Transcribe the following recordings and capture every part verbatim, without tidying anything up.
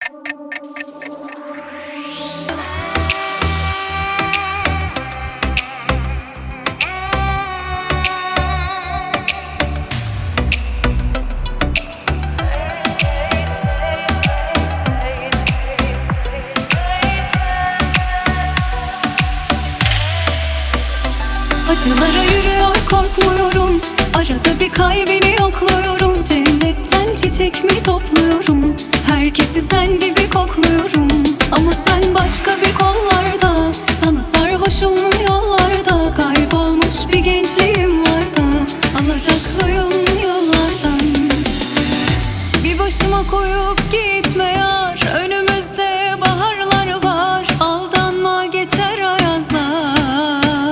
Acılara yürüyor korkmuyorum, arada bir kalbini yokluyorum. Cennetten çiçek mi topluyorum, herkesi sen gibi kokluyorum. Ama sen başka bir kollarda, sana sarhoşum yollarda. Kaybolmuş bir gençliğim var da, alacaklıyım yollardan. Bir başıma koyup gitme yar, önümüzde baharlar var. Aldanma geçer ayazlar,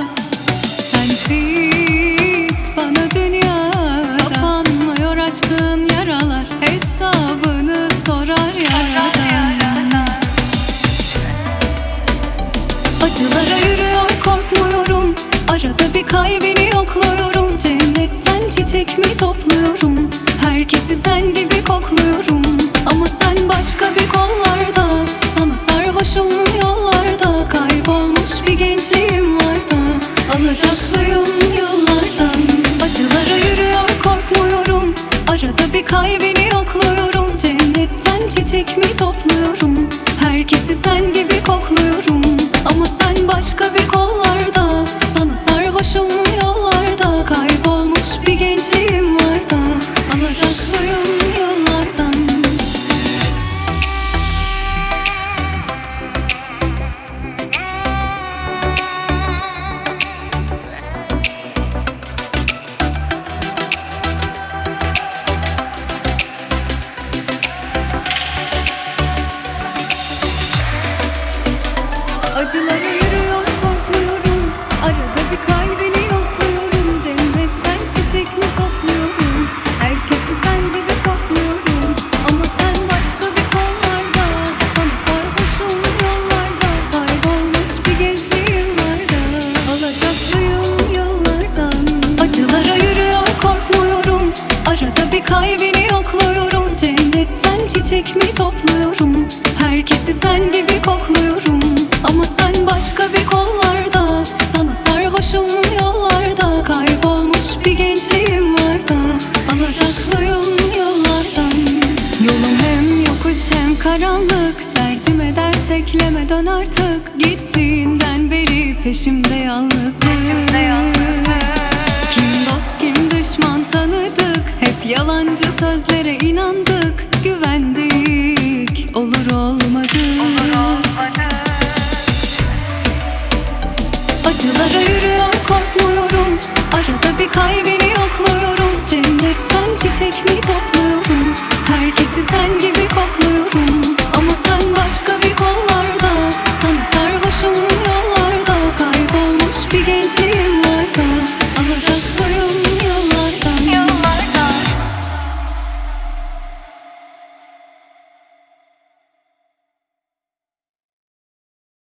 sensiz bana dünyada. Kapanmıyor açtığın yaralar, hesabını sorar yaradan. Acılara yürüyor korkmuyorum, arada bir kalbini yokluyorum. Cennetten çiçek mi topluyorum, herkesi sen gibi kokluyorum. Ama sen başka bir kollarda, sana sarhoşum yollarda. Kaybolmuş bir gençliğim var da, alacaklıyım yollardan. Acılara yürüyor korkmuyorum, arada bir kalbini yokluyorum. Cennetten çiçek mi topluyorum, herkesi sen gibi kokluyorum. Ama sen başka bir kollarda, sana sarhoşum yollarda. Kaybolmuş bir gençliğim var da, alacaklıyım yollardan. Acılara yürüyor korkmuyorum, arada bir kalbini yokluyorum. Cennetten çiçek mi topluyorum, herkesi sen gibi kokluyorum. Ama sen başka bir kollarda, sana sarhoşum yollarda. Kaybolmuş bir gençliğim var da, alacaklıyım yollardan. Acılara yürüyor korkmuyorum, arada bir kalbini yokluyorum. Cennetten çiçek mi topluyorum, herkesi sen gibi kokluyorum. Ama sen başka bir kollarda, sana sarhoşum yollarda. Kaybolmuş bir gençliğim var da, alacaklıyım yollardan. Yolum hem yokuş hem karanlık, derdime dert ekleme dön artık. Gittiğinden beri peşimde yalnızlık, peşimde yalnızlık. Kim dost kim düşman tanıdık, hep yalancı sözlere inandık. Güvendik, olur olmadı, olur olmadı. Acılara yürüyor korkmuyorum, arada bir kalbini yokluyorum. Cennetten çiçek mi topluyorum, herkesi sen gibi kokluyorum. Ama sen başka bir kol